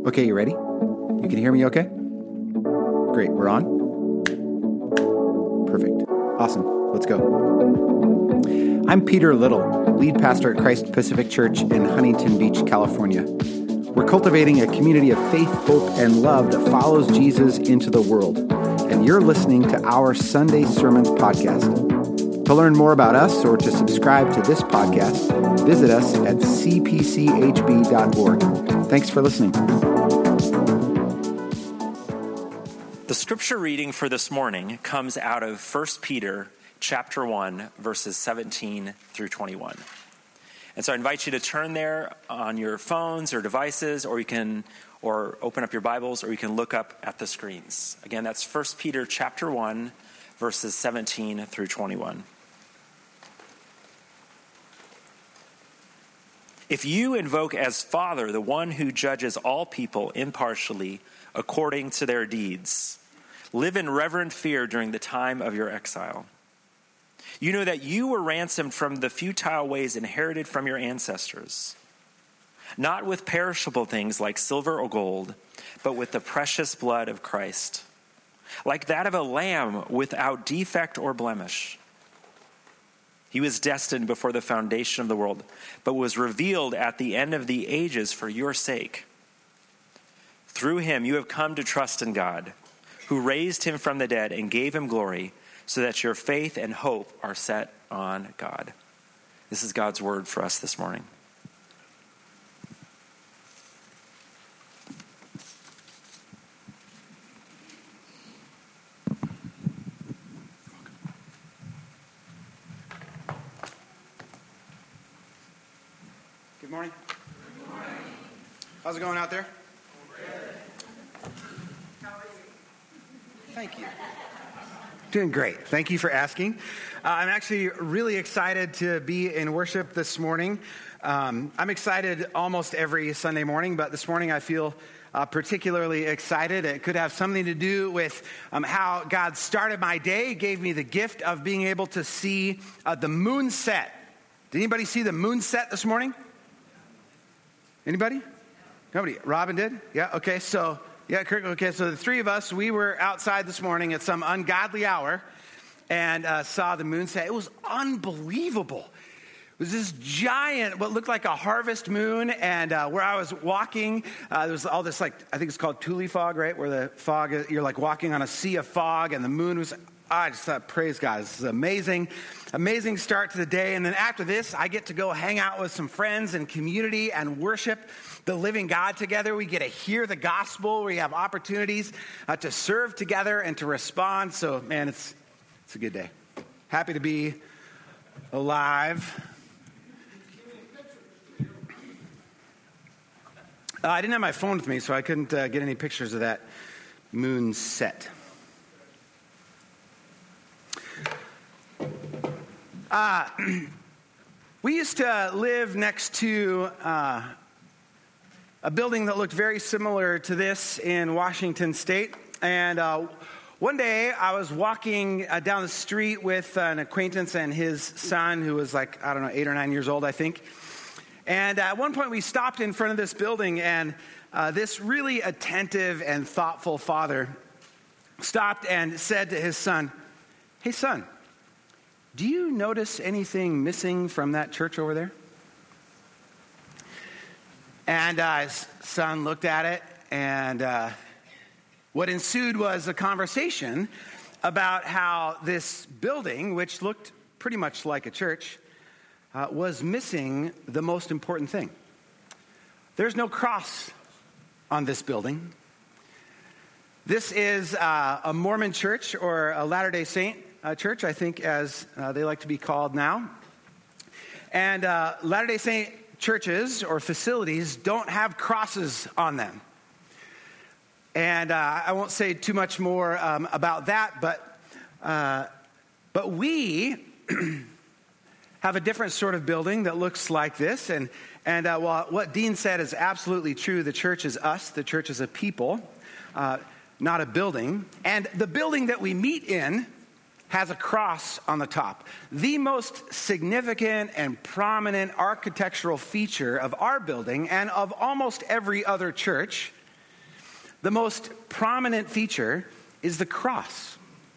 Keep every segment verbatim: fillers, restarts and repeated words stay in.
Okay, you ready? You can hear me okay? Great, we're on? Perfect. Awesome. Let's go. I'm Peter Little, lead pastor at Christ Pacific Church in Huntington Beach, California. We're cultivating a community of faith, hope, and love that follows Jesus into the world. And you're listening to our Sunday Sermons podcast. To learn more about us or to subscribe to this podcast, visit us at c p c h b dot org. Thanks for listening. The scripture reading for this morning comes out of First Peter chapter one, verses seventeen through twenty-one. And so I invite you to turn there on your phones or devices, or you can or open up your Bibles, or you can look up at the screens. Again, that's First Peter chapter one, verses seventeen through twenty-one. If you invoke as Father the one who judges all people impartially according to their deeds, live in reverent fear during the time of your exile. You know that you were ransomed from the futile ways inherited from your ancestors, not with perishable things like silver or gold, but with the precious blood of Christ, like that of a lamb without defect or blemish. He was destined before the foundation of the world, but was revealed at the end of the ages for your sake. Through him you have come to trust in God, who raised him from the dead and gave him glory, so that your faith and hope are set on God. This is God's word for us this morning. Good morning. Good morning. How's it going out there? Good. How are you? Thank you. Doing great. Thank you for asking. Uh, I'm actually really excited to be in worship this morning. Um, I'm excited almost every Sunday morning, but this morning I feel uh, particularly excited. It could have something to do with um, how God started my day, gave me the gift of being able to see uh, the moon set. Did anybody see the moon set this morning? Anybody? Nobody. Robin did? Yeah, okay, so... Yeah, Kirk, okay, so the three of us, we were outside this morning at some ungodly hour and uh, saw the moon set. It was unbelievable. It was this giant, what looked like a harvest moon, and uh, where I was walking, uh, there was all this, like, I think it's called Thule fog, right, where the fog, is, you're like walking on a sea of fog, and the moon was, I just thought, praise God, this is amazing, amazing start to the day. And then after this, I get to go hang out with some friends and community and worship the living God together. We get to hear the gospel. We have opportunities uh, to serve together and to respond. So, man, it's it's a good day. Happy to be alive. Uh, I didn't have my phone with me, so I couldn't uh, get any pictures of that moon set. Uh, we used to live next to uh, a building that looked very similar to this in Washington State. And uh, one day I was walking uh, down the street with an acquaintance and his son, who was like, I don't know, eight or nine years old, I think. And at one point we stopped in front of this building, and uh, this really attentive and thoughtful father stopped and said to his son, "Hey, son, do you notice anything missing from that church over there?" And uh, his son looked at it, and uh, what ensued was a conversation about how this building, which looked pretty much like a church, uh, was missing the most important thing. There's no cross on this building. This is uh, a Mormon church, or a Latter-day Saint uh, church, I think, as uh, they like to be called now. And uh, Latter-day Saint churches or facilities don't have crosses on them. And uh, I won't say too much more um, about that, but uh, but we have a different sort of building that looks like this. And and uh, while what Dean said is absolutely true, the church is us. The church is a people, uh, not a building. And the building that we meet in has a cross on the top. The most significant and prominent architectural feature of our building and of almost every other church the most prominent feature is the cross.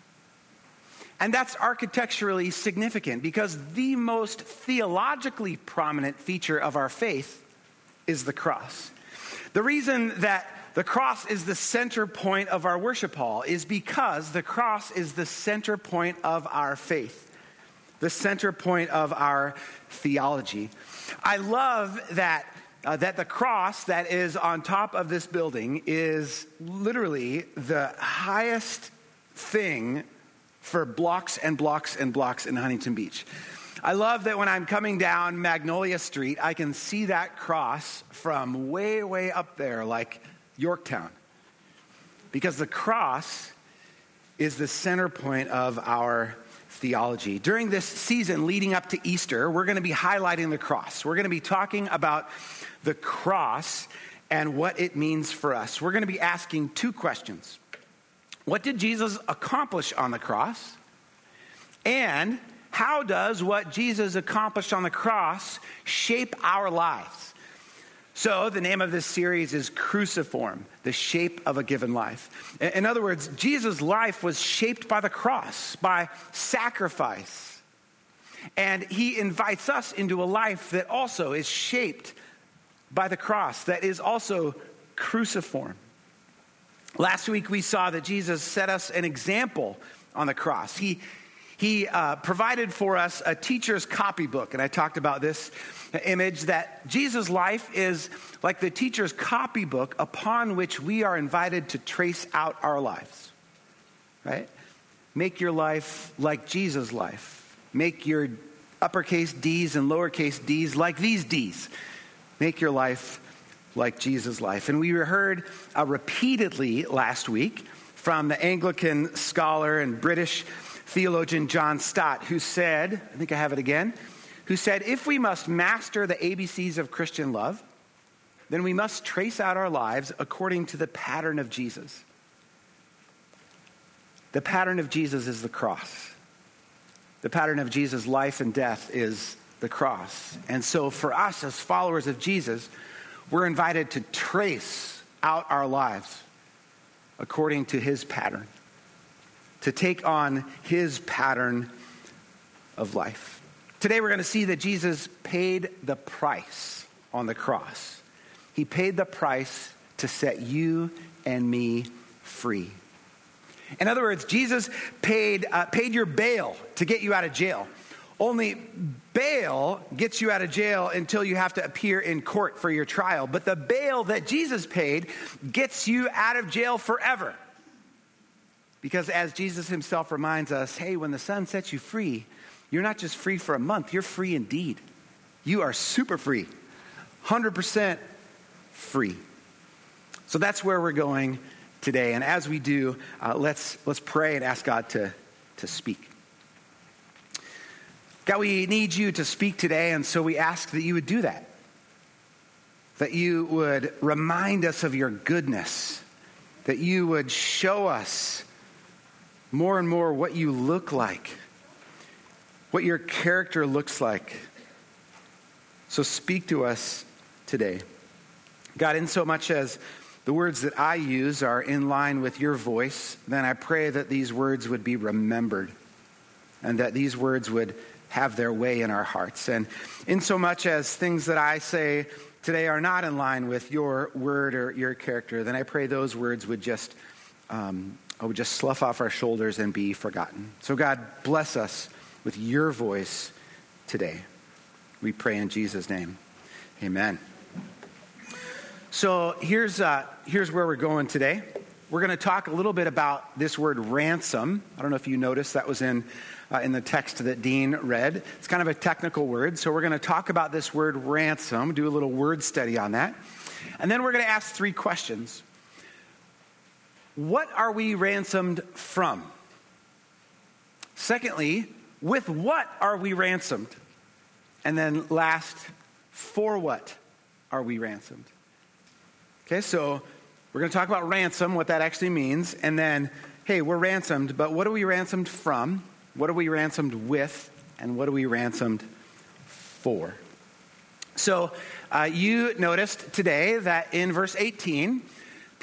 And that's architecturally significant because the most theologically prominent feature of our faith is the cross. The reason that the cross is the center point of our worship hall is because the cross is the center point of our faith, the center point of our theology. I love that uh, that the cross that is on top of this building is literally the highest thing for blocks and blocks and blocks in Huntington Beach. I love that when I'm coming down Magnolia Street, I can see that cross from way, way up there, like Yorktown. Because the cross is the center point of our theology. During this season leading up to Easter, we're going to be highlighting the cross. We're going to be talking about the cross and what it means for us. We're going to be asking two questions. What did Jesus accomplish on the cross? And how does what Jesus accomplished on the cross shape our lives? So the name of this series is Cruciform, the shape of a given life. In other words, Jesus' life was shaped by the cross, by sacrifice. And he invites us into a life that also is shaped by the cross, that is also cruciform. Last week we saw that Jesus set us an example on the cross. He He uh, provided for us a teacher's copybook, and I talked about this image that Jesus' life is like the teacher's copybook upon which we are invited to trace out our lives, right? Make your life like Jesus' life. Make your uppercase D's and lowercase d's like these D's. Make your life like Jesus' life. And we heard uh, repeatedly last week from the Anglican scholar and British theologian John Stott, who said, I think I have it again, who said, if we must master the A B Cs of Christian love, then we must trace out our lives according to the pattern of Jesus. The pattern of Jesus is the cross. The pattern of Jesus' life and death is the cross. And so for us as followers of Jesus, we're invited to trace out our lives according to his pattern, to take on his pattern of life. Today we're going to see that Jesus paid the price on the cross. He paid the price to set you and me free. In other words, Jesus paid uh, paid your bail to get you out of jail. Only bail gets you out of jail until you have to appear in court for your trial. But the bail that Jesus paid gets you out of jail forever. Because as Jesus himself reminds us, hey, when the Son sets you free, you're not just free for a month, you're free indeed. You are super free, one hundred percent free. So that's where we're going today. And as we do, uh, let's let's pray and ask God to, to speak. God, we need you to speak today, and so we ask that you would do that. That you would remind us of your goodness. That you would show us more and more what you look like, what your character looks like. So speak to us today. God, in so much as the words that I use are in line with your voice, then I pray that these words would be remembered and that these words would have their way in our hearts. And in so much as things that I say today are not in line with your word or your character, then I pray those words would just um, would just slough off our shoulders and be forgotten. So God, bless us with your voice today. We pray in Jesus' name. Amen. So here's uh, here's where we're going today. We're going to talk a little bit about this word ransom. I don't know if you noticed that was in uh, in the text that Dean read. It's kind of a technical word, so we're going to talk about this word ransom, do a little word study on that. And then we're going to ask three questions. What are we ransomed from? Secondly, with what are we ransomed? And then last, for what are we ransomed? Okay, so we're going to talk about ransom, what that actually means. And then, hey, we're ransomed, but what are we ransomed from? What are we ransomed with? And what are we ransomed for? So uh, you noticed today that in verse eighteen,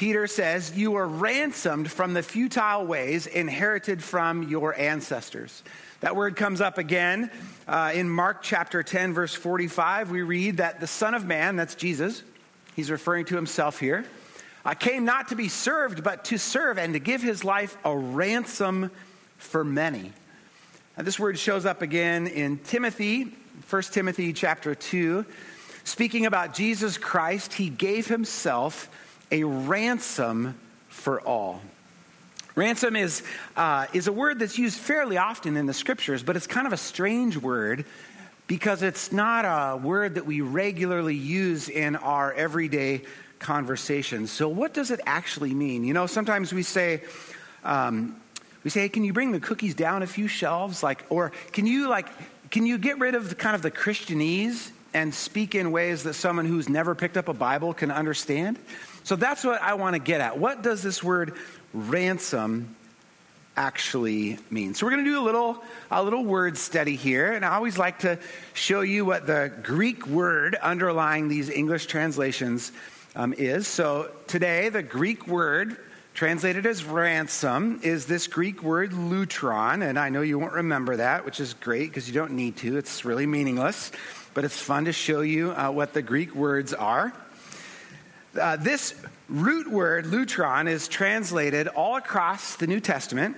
Peter says, you were ransomed from the futile ways inherited from your ancestors. That word comes up again uh, in Mark chapter ten, verse forty-five. We read that the Son of Man, that's Jesus, he's referring to himself here, uh, came not to be served, but to serve and to give his life a ransom for many. Now, this word shows up again in Timothy, First Timothy chapter two. Speaking about Jesus Christ, he gave himself a ransom for all. Ransom is, uh, is a word that's used fairly often in the scriptures, but it's kind of a strange word because it's not a word that we regularly use in our everyday conversations. So what does it actually mean? You know, sometimes we say, um, we say, hey, can you bring the cookies down a few shelves? Like, or can you like, can you get rid of the, kind of the Christianese and speak in ways that someone who's never picked up a Bible can understand? So that's what I want to get at. What does this word ransom actually mean? So we're going to do a little a little word study here, and I always like to show you what the Greek word underlying these English translations um, is. So today, the Greek word translated as ransom is this Greek word lutron, and I know you won't remember that, which is great because you don't need to. It's really meaningless, but it's fun to show you uh, what the Greek words are. Uh, this root word, lutron, is translated all across the New Testament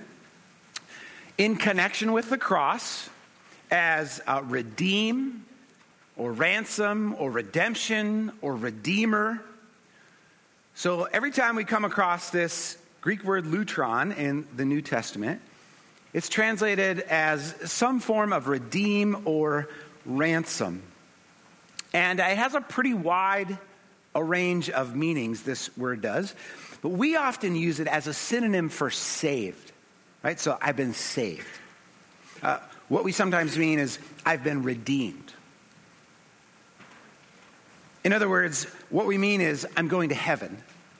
in connection with the cross as uh, redeem or ransom or redemption or redeemer. So every time we come across this Greek word lutron in the New Testament, it's translated as some form of redeem or ransom. And it has a pretty wide a range of meanings, this word does. But we often use it as a synonym for saved, right? So I've been saved. Uh, what we sometimes mean is I've been redeemed. In other words, what we mean is I'm going to heaven.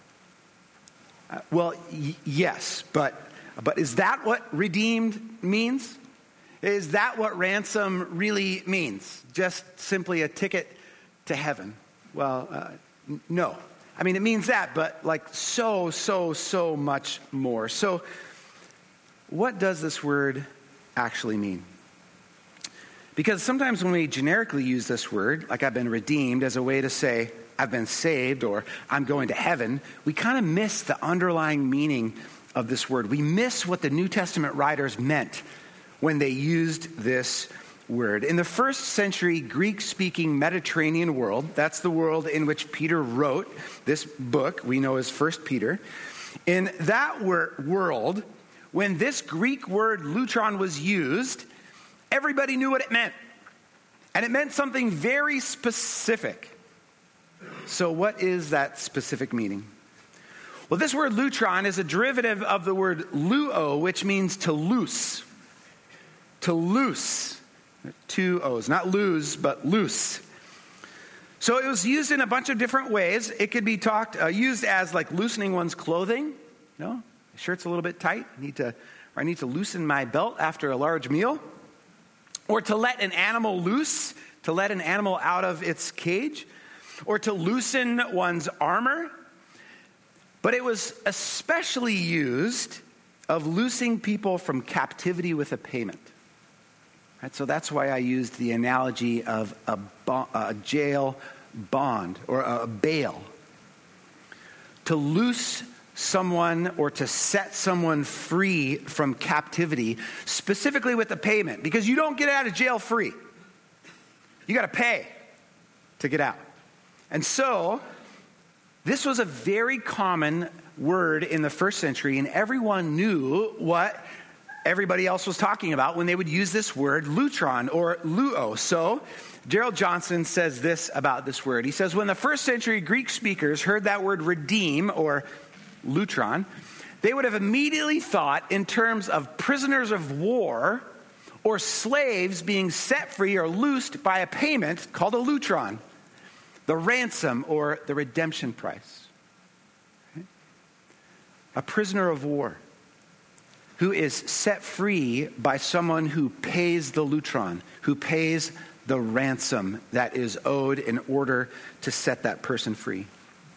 Uh, well, y- yes, but but is that what redeemed means? Is that what ransom really means? Just simply a ticket to heaven? Well, uh, no. I mean, it means that, but like so, so, so much more. So what does this word actually mean? Because sometimes when we generically use this word, like I've been redeemed, as a way to say I've been saved or I'm going to heaven, we kind of miss the underlying meaning of this word. We miss what the New Testament writers meant when they used this word. In the first century Greek-speaking Mediterranean world, that's the world in which Peter wrote this book we know as First Peter. In that wor- world, when this Greek word lutron was used, everybody knew what it meant. And it meant something very specific. So what is that specific meaning? Well, this word lutron is a derivative of the word luo, which means to loose. To loose. Two O's, not lose, but loose. So it was used in a bunch of different ways. It could be talked uh, used as like loosening one's clothing. You know, the shirt's a little bit tight. I need to, or I need to loosen my belt after a large meal. Or to let an animal loose, to let an animal out of its cage. Or to loosen one's armor. But it was especially used of loosing people from captivity with a payment. Right, so that's why I used the analogy of a, bo- a jail bond or a bail. To loose someone or to set someone free from captivity, specifically with a payment, because you don't get out of jail free. You got to pay to get out. And so this was a very common word in the first century, and everyone knew what everybody else was talking about when they would use this word lutron or luo. So Gerald Johnson says this about this word. He says, when the first century Greek speakers heard that word redeem or lutron, they would have immediately thought in terms of prisoners of war or slaves being set free or loosed by a payment called a lutron, the ransom or the redemption price. Okay? A prisoner of war who is set free by someone who pays the lutron, who pays the ransom that is owed in order to set that person free.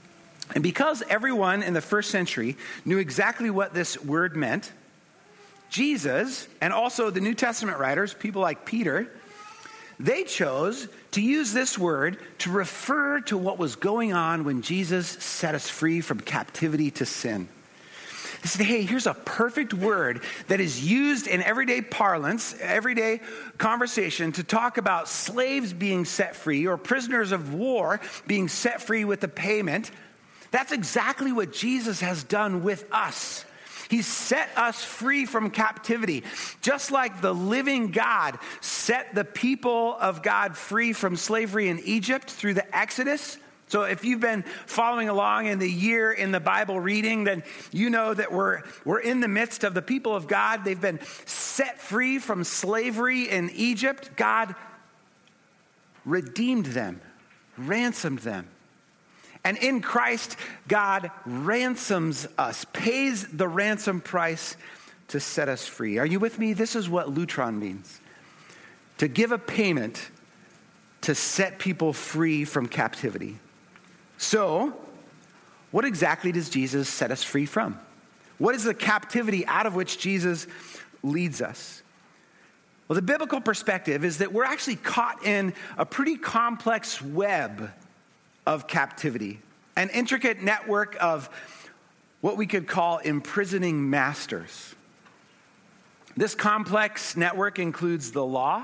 And because everyone in the first century knew exactly what this word meant, Jesus, and also the New Testament writers, people like Peter, they chose to use this word to refer to what was going on when Jesus set us free from captivity to sin. They said, hey, here's a perfect word that is used in everyday parlance, everyday conversation to talk about slaves being set free or prisoners of war being set free with the payment. That's exactly what Jesus has done with us. He's set us free from captivity, just like the living God set the people of God free from slavery in Egypt through the Exodus. So if you've been following along in the year in the Bible reading, then you know that we're, we're in the midst of the people of God. They've been set free from slavery in Egypt. God redeemed them, ransomed them. And in Christ, God ransoms us, pays the ransom price to set us free. Are you with me? This is what lutron means. To give a payment to set people free from captivity. So, what exactly does Jesus set us free from? What is the captivity out of which Jesus leads us? Well, the biblical perspective is that we're actually caught in a pretty complex web of captivity, an intricate network of what we could call imprisoning masters. This complex network includes the law,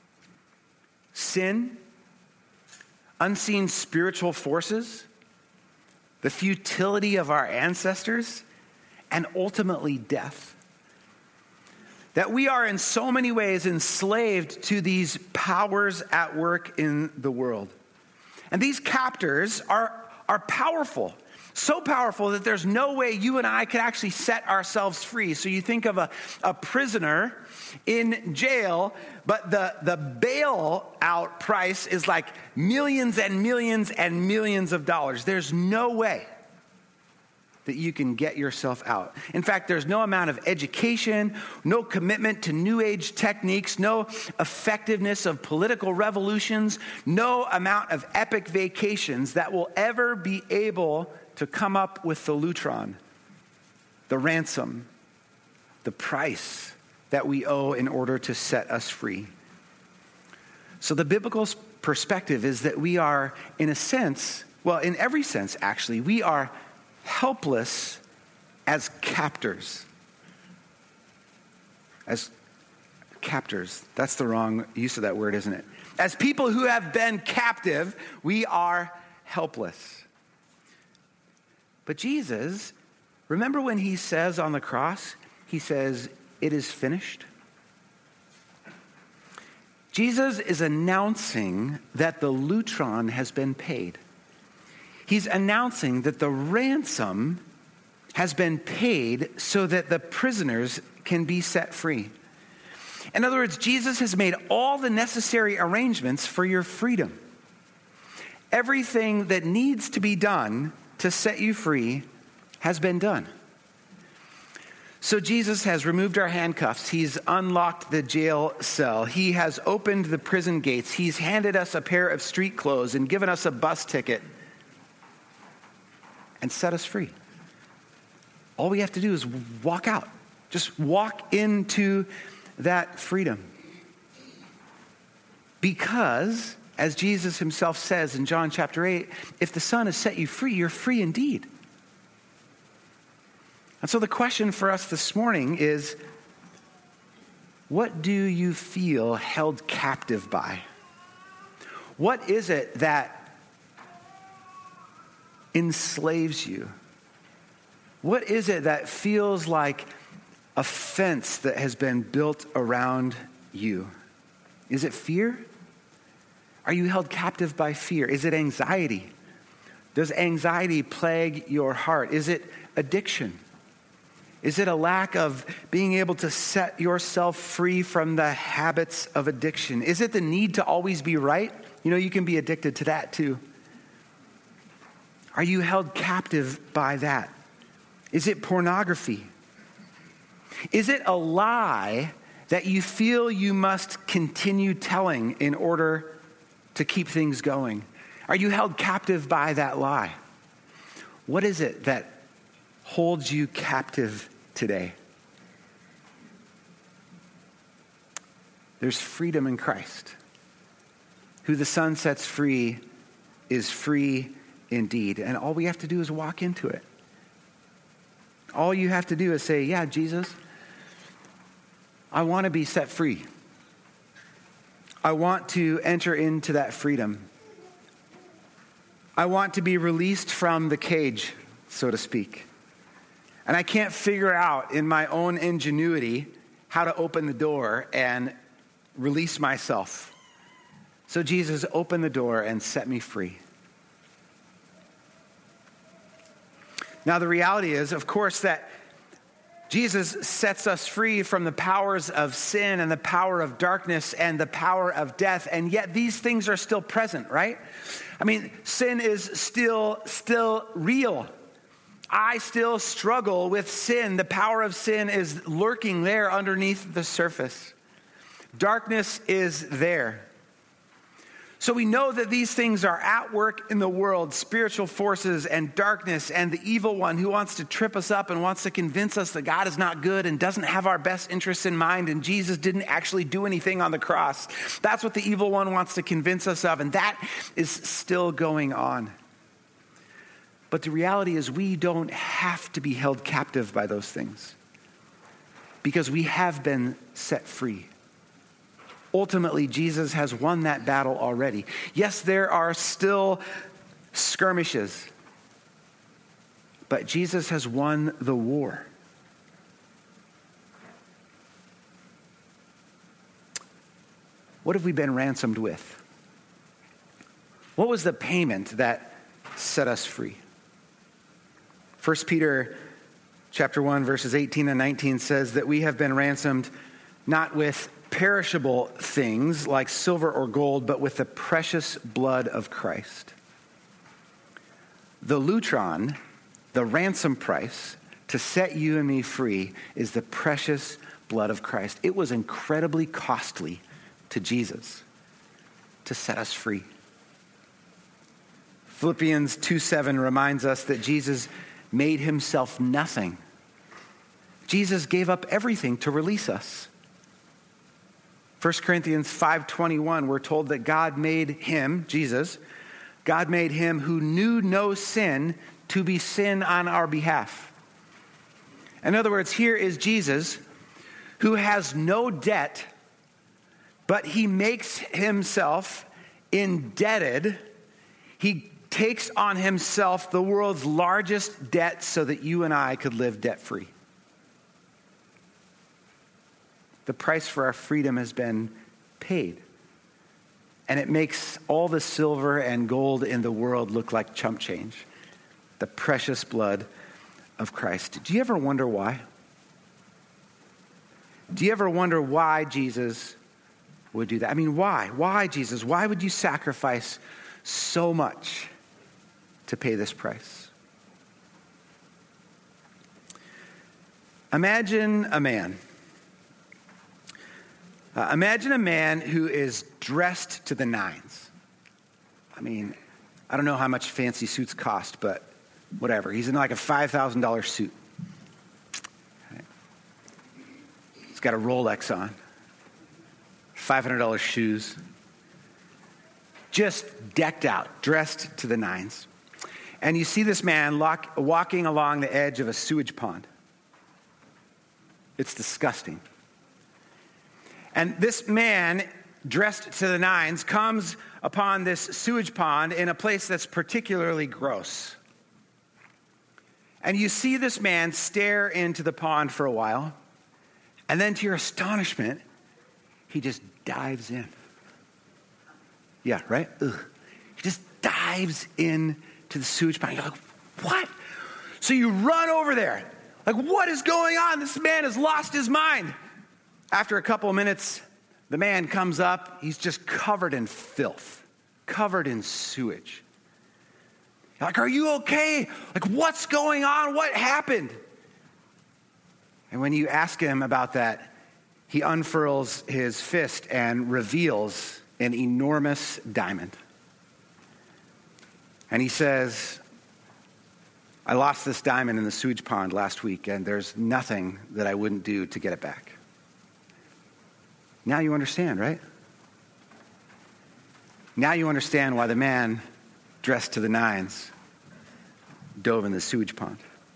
sin, unseen spiritual forces, the futility of our ancestors, and ultimately death. That we are in so many ways enslaved to these powers at work in the world. And these captors are, are powerful, so powerful that there's no way you and I could actually set ourselves free. So you think of a, a prisoner in jail, but the, the bail out price is like millions and millions and millions of dollars. There's no way that you can get yourself out. In fact, there's no amount of education, no commitment to new age techniques, no effectiveness of political revolutions, no amount of epic vacations that will ever be able to come up with the lutron, the ransom, the price that we owe in order to set us free. So the biblical perspective is that we are, in a sense, well, in every sense, actually, we are helpless as captors. As captors. That's the wrong use of that word, isn't it? As people who have been captive, we are helpless. But Jesus, remember when he says on the cross, he says, "It is finished"? Jesus is announcing that the lutron has been paid. He's announcing that the ransom has been paid so that the prisoners can be set free. In other words, Jesus has made all the necessary arrangements for your freedom. Everything that needs to be done to set you free has been done. So Jesus has removed our handcuffs. He's unlocked the jail cell. He has opened the prison gates. He's handed us a pair of street clothes and given us a bus ticket and set us free. All we have to do is walk out. Just walk into that freedom. Because, as Jesus himself says in John chapter eight, if the Son has set you free, you're free indeed. And so the question for us this morning is, what do you feel held captive by? What is it that enslaves you? What is it that feels like a fence that has been built around you? Is it fear? Are you held captive by fear? Is it anxiety? Does anxiety plague your heart? Is it addiction? Is it a lack of being able to set yourself free from the habits of addiction? Is it the need to always be right? You know, you can be addicted to that too. Are you held captive by that? Is it pornography? Is it a lie that you feel you must continue telling in order to keep things going? Are you held captive by that lie? What is it that holds you captive today? There's freedom in Christ. Who the Son sets free is free indeed. And all we have to do is walk into it. All you have to do is say, yeah, Jesus, I want to be set free. I want to enter into that freedom. I want to be released from the cage, so to speak. And I can't figure out in my own ingenuity how to open the door and release myself. So Jesus, open the door and set me free. Now the reality is, of course, that Jesus sets us free from the powers of sin and the power of darkness and the power of death, and yet these things are still present, right? I mean, sin is still, still real. I still struggle with sin. The power of sin is lurking there underneath the surface. Darkness is there. So we know that these things are at work in the world, spiritual forces and darkness and the evil one who wants to trip us up and wants to convince us that God is not good and doesn't have our best interests in mind and Jesus didn't actually do anything on the cross. That's what the evil one wants to convince us of, and that is still going on. But the reality is we don't have to be held captive by those things because we have been set free. Ultimately, Jesus has won that battle already. Yes, there are still skirmishes, but Jesus has won the war. What have we been ransomed with? What was the payment that set us free? First Peter chapter one, verses eighteen and nineteen says that we have been ransomed not with perishable things like silver or gold, but with the precious blood of Christ. The lutron, the ransom price to set you and me free, is the precious blood of Christ. It was incredibly costly to Jesus to set us free. Philippians two seven reminds us that Jesus made himself nothing. Jesus gave up everything to release us. First Corinthians five twenty-one, we're told that God made him, Jesus, God made him who knew no sin to be sin on our behalf. In other words, here is Jesus who has no debt, but he makes himself indebted. He takes on himself the world's largest debt so that you and I could live debt-free. The price for our freedom has been paid. And it makes all the silver and gold in the world look like chump change. The precious blood of Christ. Do you ever wonder why? Do you ever wonder why Jesus would do that? I mean, why? Why, Jesus? Why would you sacrifice so much to pay this price? Imagine a man. Uh, imagine a man who is dressed to the nines. I mean, I don't know how much fancy suits cost, but whatever. He's in like a five thousand dollars suit. Right. He's got a Rolex on. five hundred dollars shoes. Just decked out, dressed to the nines. And you see this man lock, walking along the edge of a sewage pond. It's disgusting. And this man, dressed to the nines, comes upon this sewage pond in a place that's particularly gross. And you see this man stare into the pond for a while, and then to your astonishment, he just dives in. Yeah, right? Ugh. He just dives in to the sewage pond. You're like, what? So you run over there. Like, what is going on? This man has lost his mind. After a couple of minutes, the man comes up. He's just covered in filth, covered in sewage. You're like, are you okay? Like, what's going on? What happened? And when you ask him about that, he unfurls his fist and reveals an enormous diamond. And he says, I lost this diamond in the sewage pond last week, and there's nothing that I wouldn't do to get it back. Now you understand, right? Now you understand why the man dressed to the nines dove in the sewage pond.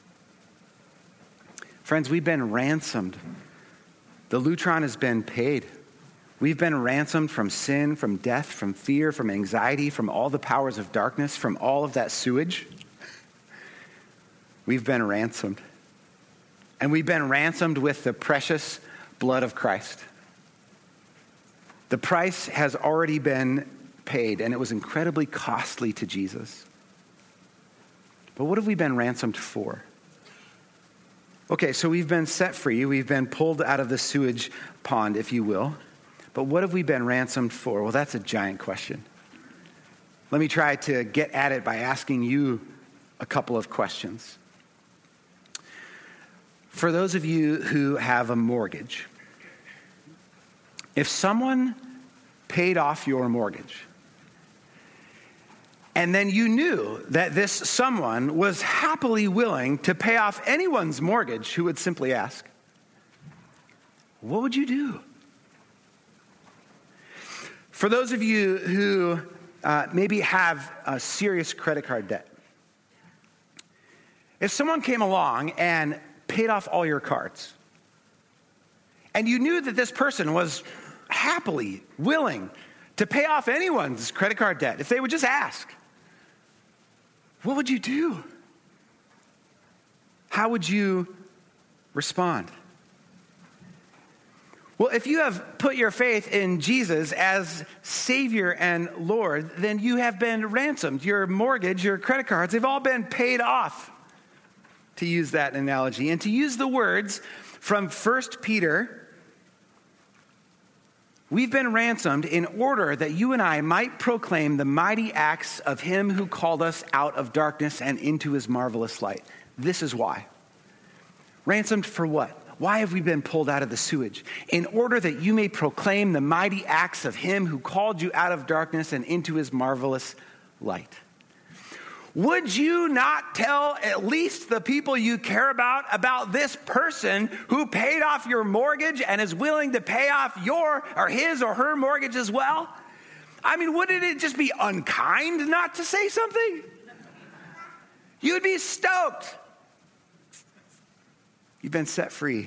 Friends, we've been ransomed. The lutron has been paid. We've been ransomed from sin, from death, from fear, from anxiety, from all the powers of darkness, from all of that sewage. We've been ransomed. And we've been ransomed with the precious blood of Christ. The price has already been paid, and it was incredibly costly to Jesus. But what have we been ransomed for? Okay, so we've been set free. We've been pulled out of the sewage pond, if you will. But what have we been ransomed for? Well, that's a giant question. Let me try to get at it by asking you a couple of questions. For those of you who have a mortgage, if someone paid off your mortgage, and then you knew that this someone was happily willing to pay off anyone's mortgage who would simply ask, what would you do? For those of you who uh, maybe have a serious credit card debt, if someone came along and paid off all your cards, and you knew that this person was happily willing to pay off anyone's credit card debt, if they would just ask, what would you do? How would you respond? Well, if you have put your faith in Jesus as Savior and Lord, then you have been ransomed. Your mortgage, your credit cards, they've all been paid off, to use that analogy. And to use the words from First Peter, we've been ransomed in order that you and I might proclaim the mighty acts of him who called us out of darkness and into his marvelous light. This is why. Ransomed for what? Why have we been pulled out of the sewage? In order that you may proclaim the mighty acts of him who called you out of darkness and into his marvelous light. Would you not tell at least the people you care about about this person who paid off your mortgage and is willing to pay off your or his or her mortgage as well? I mean, wouldn't it just be unkind not to say something? You'd be stoked. You've been set free.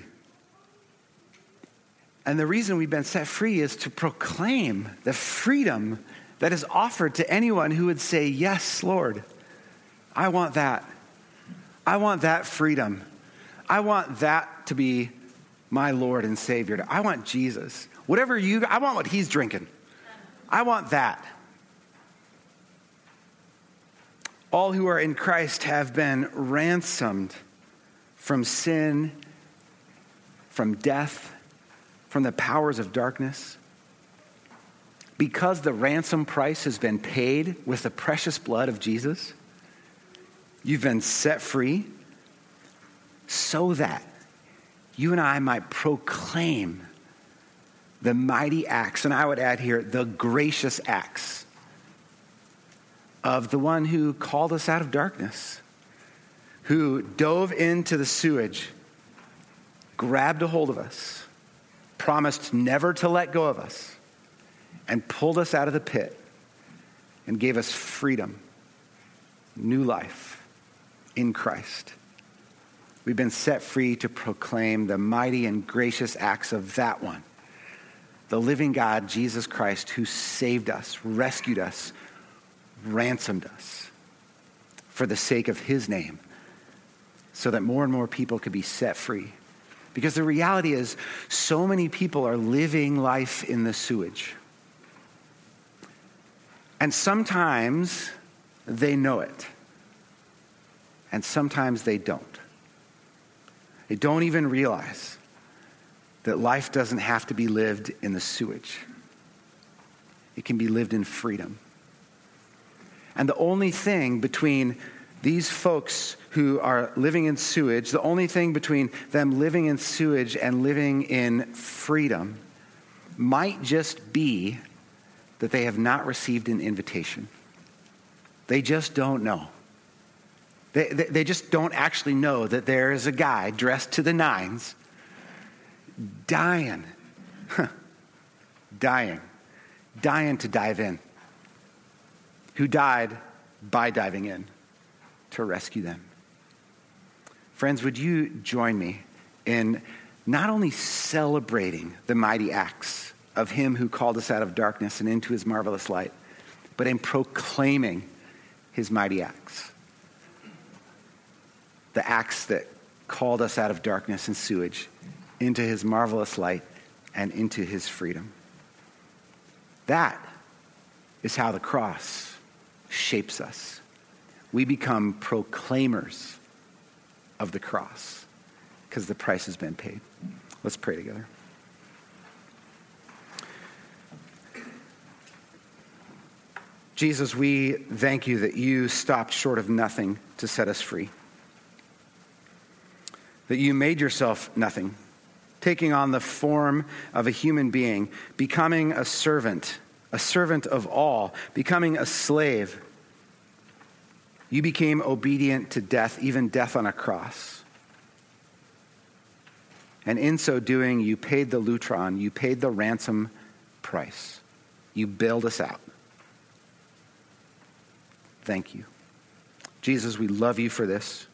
And the reason we've been set free is to proclaim the freedom that is offered to anyone who would say, yes, Lord. I want that. I want that freedom. I want that to be my Lord and Savior. I want Jesus. Whatever you, I want what he's drinking. I want that. All who are in Christ have been ransomed from sin, from death, from the powers of darkness. Because the ransom price has been paid with the precious blood of Jesus, you've been set free so that you and I might proclaim the mighty acts, and I would add here, the gracious acts of the one who called us out of darkness, who dove into the sewage, grabbed a hold of us, promised never to let go of us, and pulled us out of the pit and gave us freedom, new life in Christ. We've been set free to proclaim the mighty and gracious acts of that one, the living God, Jesus Christ, who saved us, rescued us, ransomed us for the sake of his name, so that more and more people could be set free. Because the reality is, so many people are living life in the sewage. And sometimes they know it. And sometimes they don't. They don't even realize that life doesn't have to be lived in the sewage. It can be lived in freedom. And the only thing between these folks who are living in sewage, the only thing between them living in sewage and living in freedom might just be that they have not received an invitation. They just don't know. They, they, they just don't actually know that there is a guy dressed to the nines dying, dying, dying to dive in, who died by diving in to rescue them. Friends, would you join me in not only celebrating the mighty acts of him who called us out of darkness and into his marvelous light, but in proclaiming his mighty acts? The acts that called us out of darkness and sewage into his marvelous light and into his freedom. That is how the cross shapes us. We become proclaimers of the cross because the price has been paid. Let's pray together. Jesus, we thank you that you stopped short of nothing to set us free. That you made yourself nothing, taking on the form of a human being, becoming a servant, a servant of all, becoming a slave. You became obedient to death, even death on a cross. And in so doing, you paid the lutron, you paid the ransom price. You bailed us out. Thank you. Jesus, we love you for this.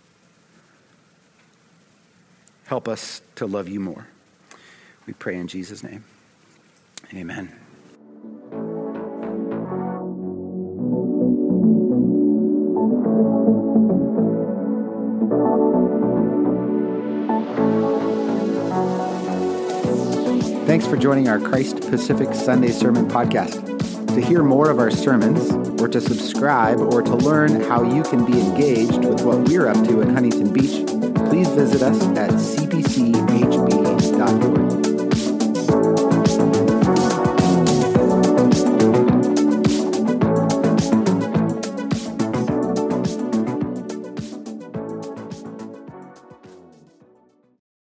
Help us to love you more. We pray in Jesus' name. Amen. Thanks for joining our Christ Pacific Sunday Sermon Podcast. To hear more of our sermons, or to subscribe, or to learn how you can be engaged with what we're up to in Huntington Beach, please visit us at c p c h b